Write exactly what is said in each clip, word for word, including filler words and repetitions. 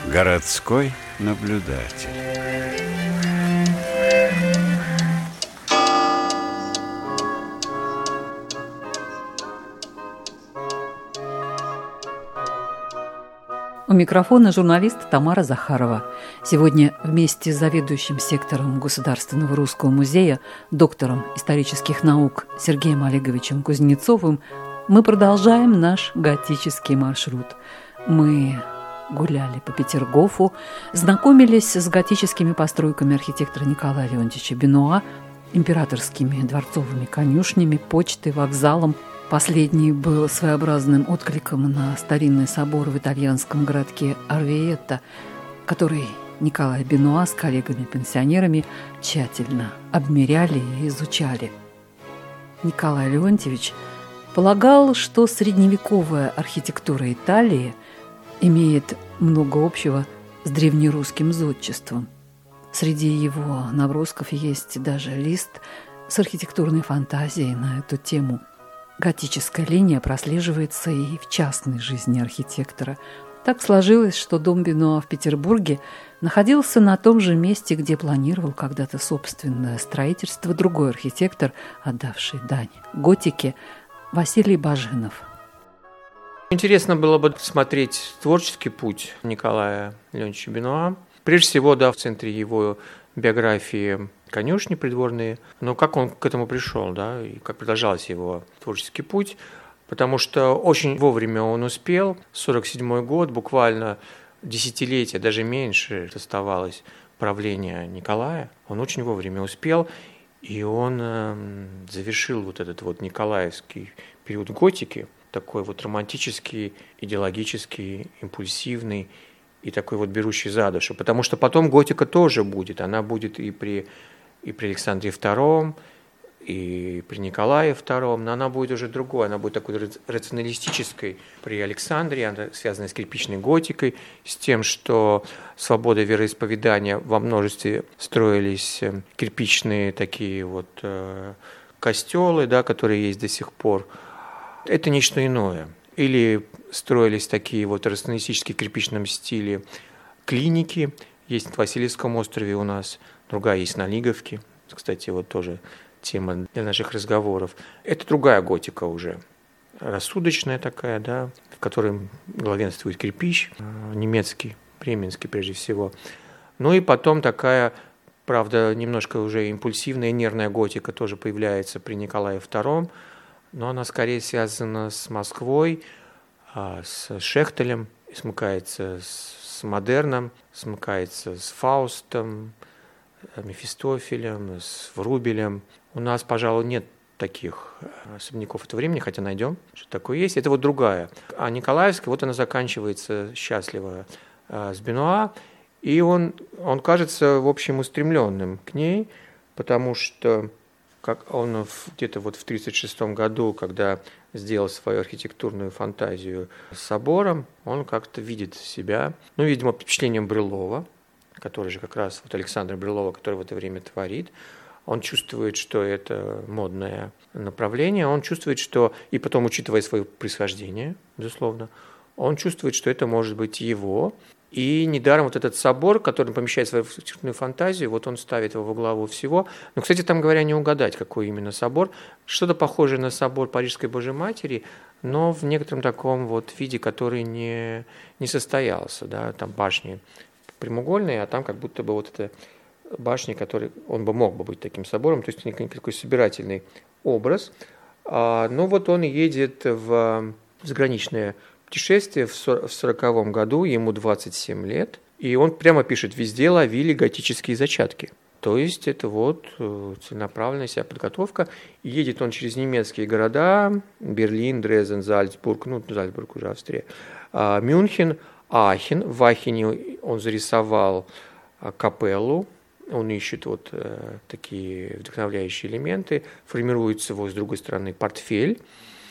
Городской наблюдатель. У микрофона журналист Тамара Захарова. Сегодня вместе с заведующим сектором Государственного русского музея, доктором исторических наук Сергеем Олеговичем Кузнецовым мы продолжаем наш готический маршрут. Мы гуляли по Петергофу, знакомились с готическими постройками архитектора Николая Леонтьевича Бенуа, императорскими дворцовыми конюшнями, почтой, вокзалом. Последний был своеобразным откликом на старинный собор в итальянском городке Орвиетто, который Николай Бенуа с коллегами-пенсионерами тщательно обмеряли и изучали. Николай Леонтьевич полагал, что средневековая архитектура Италии имеет много общего с древнерусским зодчеством. Среди его набросков есть даже лист с архитектурной фантазией на эту тему. Готическая линия прослеживается и в частной жизни архитектора. Так сложилось, что дом Бенуа в Петербурге находился на том же месте, где планировал когда-то собственное строительство другой архитектор, отдавший дань готике, Василий Баженов. Интересно было бы смотреть творческий путь Николая Леонтьевича Бенуа. Прежде всего, да, в центре его биографии конюшни придворные, но как он к этому пришел, да, и как продолжался его творческий путь, потому что очень вовремя он успел, сорок седьмой год, буквально десятилетие, даже меньше оставалось правления Николая, он очень вовремя успел, и он э, завершил вот этот вот николаевский период готики, такой вот романтический, идеологический, импульсивный, и такой вот берущий за душу, потому что потом готика тоже будет, она будет и при, и при Александре втором, и при Николае втором, но она будет уже другой, она будет такой рационалистической при Александре, она связана с кирпичной готикой, с тем, что свобода вероисповедания во множестве строились кирпичные такие вот э, костелы, да, которые есть до сих пор. Это нечто иное. Или строились такие вот рационалистические в кирпичном стиле клиники. Есть на Васильевском острове у нас, другая есть на Лиговке. Кстати, вот тоже тема для наших разговоров. Это другая готика уже, рассудочная такая, да, в которой главенствует кирпич, немецкий, бременский прежде всего. Ну и потом такая, правда, немножко уже импульсивная, нервная готика тоже появляется при Николае втором. Но она скорее связана с Москвой, с Шехтелем, смыкается с модерном, смыкается с Фаустом, Мефистофелем, с Врубелем. У нас, пожалуй, нет таких особняков этого времени, хотя найдем, что такое есть. Это вот другая. А Николаевская, вот она заканчивается счастливо с Бенуа, и он, он кажется, в общем, устремленным к ней, потому что как он где-то вот в тридцать шестом году, когда сделал свою архитектурную фантазию с собором, он как-то видит себя, ну, видимо, под впечатлением Брюлова, который же как раз, вот Александра Брюлова, который в это время творит, он чувствует, что это модное направление, он чувствует, что, и потом, учитывая свое происхождение, безусловно, он чувствует, что это может быть его. И недаром вот этот собор, который помещает свою архитектурную фантазию, вот он ставит его во главу всего. Но, кстати, там, говоря, не угадать, какой именно собор. Что-то похожее на собор Парижской Божьей Матери, но в некотором таком вот виде, который не, не состоялся. Да? Там башни прямоугольные, а там как будто бы вот эта башня, который он бы мог бы быть таким собором, то есть такой собирательный образ. А, ну вот он едет в заграничное путешествие в сороковом году, ему двадцать семь лет, и он прямо пишет: «Везде ловили готические зачатки». То есть это вот целенаправленная себя подготовка. И едет он через немецкие города: Берлин, Дрезден, Зальцбург, ну, Зальцбург уже Австрия, Мюнхен, Ахен. В Ахене он зарисовал капеллу, он ищет вот такие вдохновляющие элементы, формируется его, с другой стороны, портфель.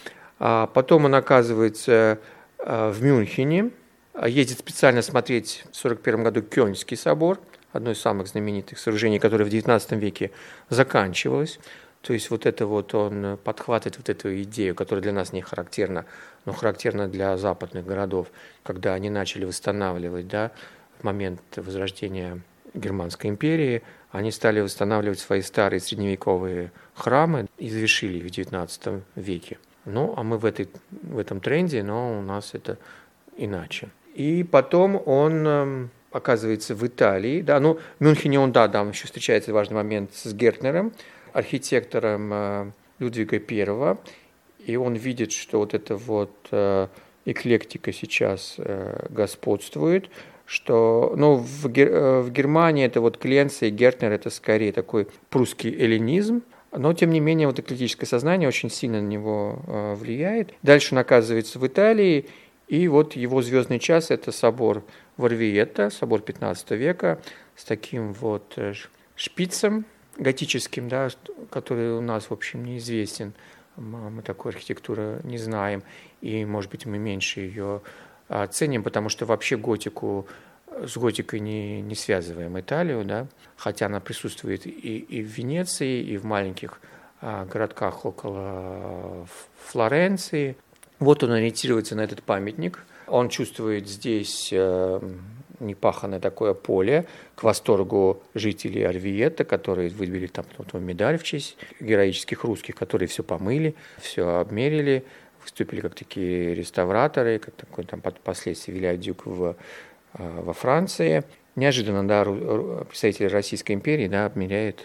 Потом он оказывается в Мюнхене, ездит специально смотреть в сорок первом году Кёльнский собор, одно из самых знаменитых сооружений, которое в девятнадцатом веке заканчивалось. То есть вот это вот он подхватывает вот эту идею, которая для нас не характерна, но характерна для западных городов, когда они начали восстанавливать, да, в момент возрождения Германской империи, они стали восстанавливать свои старые средневековые храмы и завершили их в девятнадцатом веке. Ну, а мы в, этой, в этом тренде, но у нас это иначе. И потом он оказывается в Италии. Да, ну, в Мюнхене он, да, там еще встречается важный момент с Гертнером, архитектором Людвига Первого. И он видит, что вот эта вот эклектика сейчас господствует, что, ну, в, Гер, в Германии это вот Кленца и Гертнер, это скорее такой прусский эллинизм, но, тем не менее, вот эклектическое сознание очень сильно на него э, влияет. Дальше он оказывается в Италии, и вот его звездный час – это собор Варвиетта, собор пятнадцатого века, с таким вот шпицем готическим, да, который у нас, в общем, неизвестен. Мы такой архитектуры не знаем, и, может быть, мы меньше ее ценим, потому что вообще готику с готикой не, не связываем Италию, да, хотя она присутствует и, и в Венеции, и в маленьких а, городках около Флоренции. Вот он ориентируется на этот памятник. Он чувствует здесь э, непаханное такое поле к восторгу жителей Орвиетта, которые выбили там медаль в честь героических русских, которые все помыли, все обмерили, выступили как такие реставраторы, как такой там впоследствии Вилли-Дюк в, во Франции. Неожиданно, да, представитель Российской империи, да, обмеряет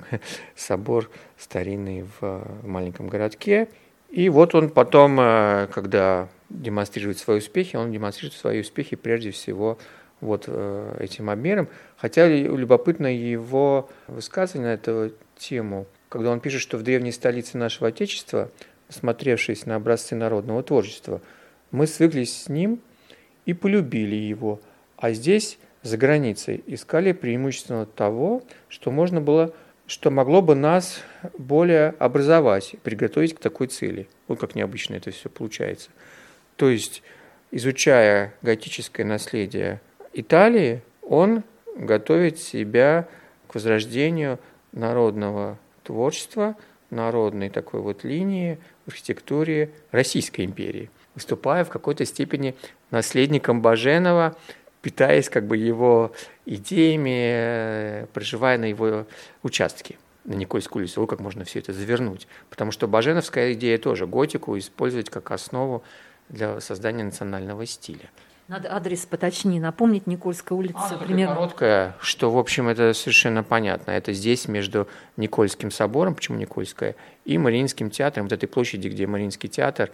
собор старинный в маленьком городке. И вот он потом, когда демонстрирует свои успехи, он демонстрирует свои успехи прежде всего вот этим обмером. Хотя любопытно его высказывание на эту тему, когда он пишет, что в древней столице нашего Отечества, смотревшись на образцы народного творчества, мы свыклись с ним и полюбили его, а здесь, за границей, искали преимущественно того, что можно было, что могло бы нас более образовать, приготовить к такой цели. Вот как необычно это все получается. То есть, изучая готическое наследие Италии, он готовит себя к возрождению народного творчества, народной такой вот линии в архитектуре Российской империи, выступая в какой-то степени наследником Баженова, питаясь как бы его идеями, проживая на его участке, на Никольской улице. Вот как можно все это завернуть. Потому что баженовская идея тоже готику использовать как основу для создания национального стиля. Надо адрес поточнее напомнить. Никольская улица. А, примерно короткая, что, в общем, это совершенно понятно. Это здесь между Никольским собором, почему Никольская, и Мариинским театром, вот этой площади, где Мариинский театр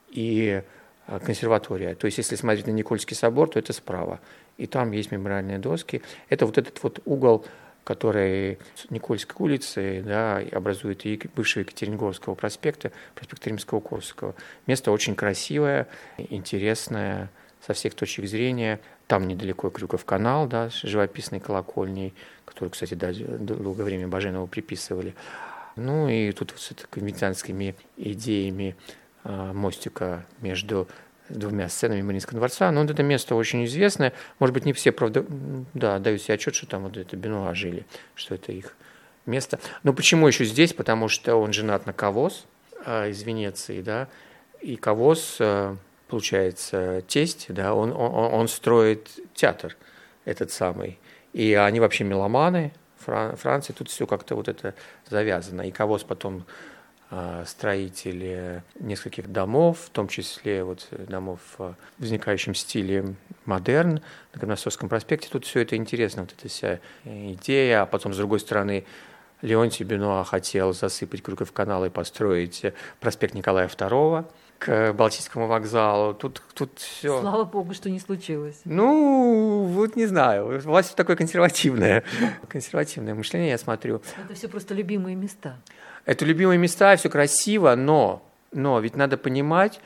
и консерватория. То есть, если смотреть на Никольский собор, то это справа. И там есть мемориальные доски. Это вот этот вот угол, который с Никольской улицы, да, образует и бывшего Екатеринговского проспекта, проспекта Римского-Корсакова. Место очень красивое, интересное со всех точек зрения. Там недалеко Крюков канал, да, с живописной колокольней, которую, кстати, да, долгое время Баженову приписывали. Ну и тут вот с венецианскими идеями а, мостика между двумя сценами Мариинского дворца. Но вот это место очень известное. Может быть, не все, правда, да, дают себе отчет, что там вот это Бенуа жили, что это их место. Но почему еще здесь? Потому что он женат на Кавос а, из Венеции, да, и Кавос... А, получается, тесть, да, он, он, он строит театр этот самый. И они вообще меломаны, Фран, Франции, тут все как-то вот это завязано. И Кавос потом э, строитель нескольких домов, в том числе вот домов в возникающем стиле модерн на Каменноостровском проспекте. Тут все это интересно, вот эта вся идея. А потом, с другой стороны, Леонтий Бенуа хотел засыпать Крюков канал и построить проспект Николая второго к Балтийскому вокзалу. Тут, тут все. Слава богу, что не случилось. Ну, вот не знаю. У вас такое консервативное, консервативное мышление, я смотрю. Это все просто любимые места. Это любимые места, все красиво, но, но ведь надо понимать,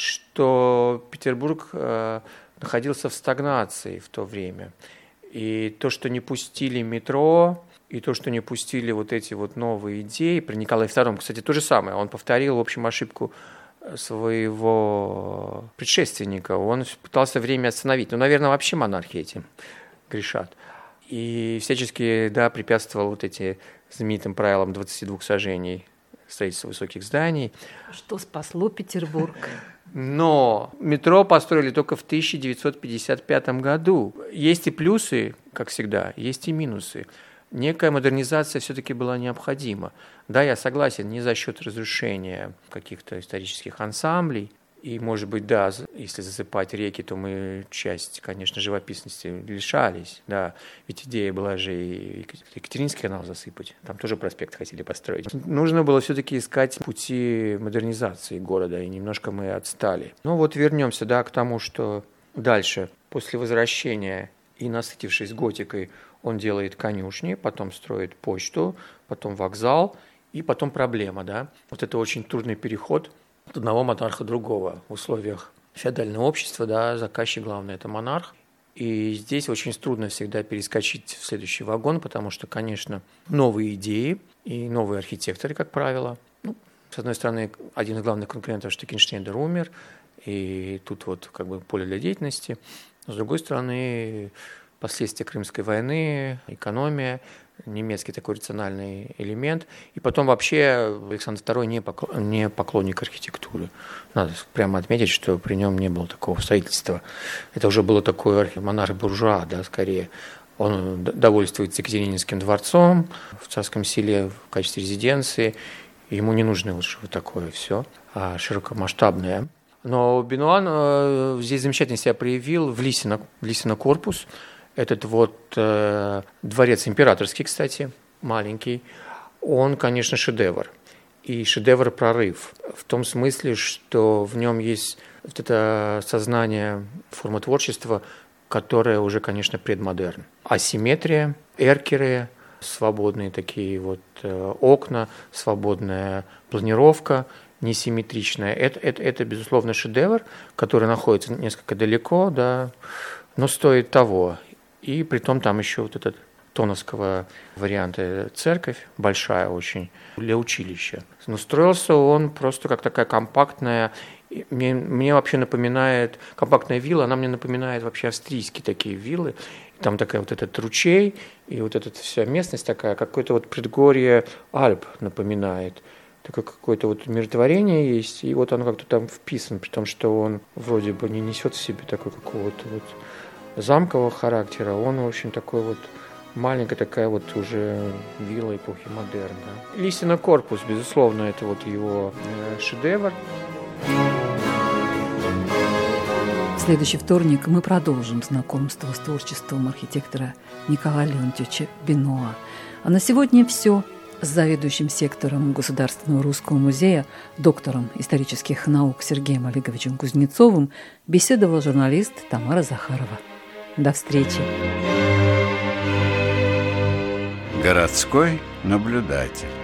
что Петербург э, находился в стагнации в то время. И то, что не пустили метро, и то, что не пустили вот эти вот новые идеи при Николае втором, кстати, то же самое. Он повторил, в общем, ошибку своего предшественника. Он пытался время остановить. Ну, наверное, вообще монархи этим грешат. И всячески, да, препятствовал вот этим знаменитым правилам двадцати двух сажений строительства высоких зданий. Что спасло Петербург? Но метро построили только в тысяча девятьсот пятьдесят пятом году. Есть и плюсы, как всегда, есть и минусы. Некая модернизация все-таки была необходима. Да, я согласен, не за счет разрушения каких-то исторических ансамблей. И, может быть, да, если засыпать реки, то мы часть, конечно, живописности лишались. Да. Ведь идея была же и Екатерининский канал засыпать. Там тоже проспект хотели построить. Нужно было все-таки искать пути модернизации города, и немножко мы отстали. Ну вот вернемся, да, к тому, что дальше, после возвращения и насытившись готикой, он делает конюшни, потом строит почту, потом вокзал, и потом проблема, да. Вот это очень трудный переход от одного монарха другого. В условиях феодального общества, да, заказчик главный – это монарх. И здесь очень трудно всегда перескочить в следующий вагон, потому что, конечно, новые идеи и новые архитекторы, как правило. Ну, с одной стороны, один из главных конкурентов Штекенштейнер умер, и тут вот как бы поле для деятельности. С другой стороны, последствия Крымской войны, экономия, немецкий такой рациональный элемент. И потом вообще Александр второй не поклонник архитектуры. Надо прямо отметить, что при нем не было такого строительства. Это уже было такой монарх-буржуа, да, скорее. Он довольствуется Екатерининским дворцом в Царском Селе в качестве резиденции. Ему не нужно вот что такое все, а широкомасштабное. Но Бенуа здесь замечательно себя проявил в Лисино, в Лисино корпус. Этот вот э, дворец императорский, кстати, маленький, он, конечно, шедевр. И шедевр-прорыв. В том смысле, что в нем есть вот это сознание формы творчества, которое уже, конечно, предмодерн. Асимметрия, эркеры, свободные такие вот э, окна, свободная планировка, несимметричная. Это, это, это, безусловно, шедевр, который находится несколько далеко, да, но стоит того. И притом там еще вот этот тоновского варианта церковь, большая очень, для училища. Но строился он просто как такая компактная, мне, мне вообще напоминает, компактная вилла, она мне напоминает вообще австрийские такие виллы. Там такая вот этот ручей, и вот эта вся местность такая, какое-то вот предгорье Альп напоминает. Такое какое-то вот умиротворение есть, и вот оно как-то там вписано, при том, что он вроде бы не несет в себе такой какого-то вот замкового характера, он, в общем, такой вот маленькая такая вот уже вилла эпохи модерна. Лисино корпус, безусловно, это вот его шедевр. В следующий вторник мы продолжим знакомство с творчеством архитектора Николая Леонтьевича Бенуа. А на сегодня все. С заведующим сектором Государственного русского музея, доктором исторических наук Сергеем Олеговичем Кузнецовым беседовала журналист Тамара Захарова. До встречи. Городской наблюдатель.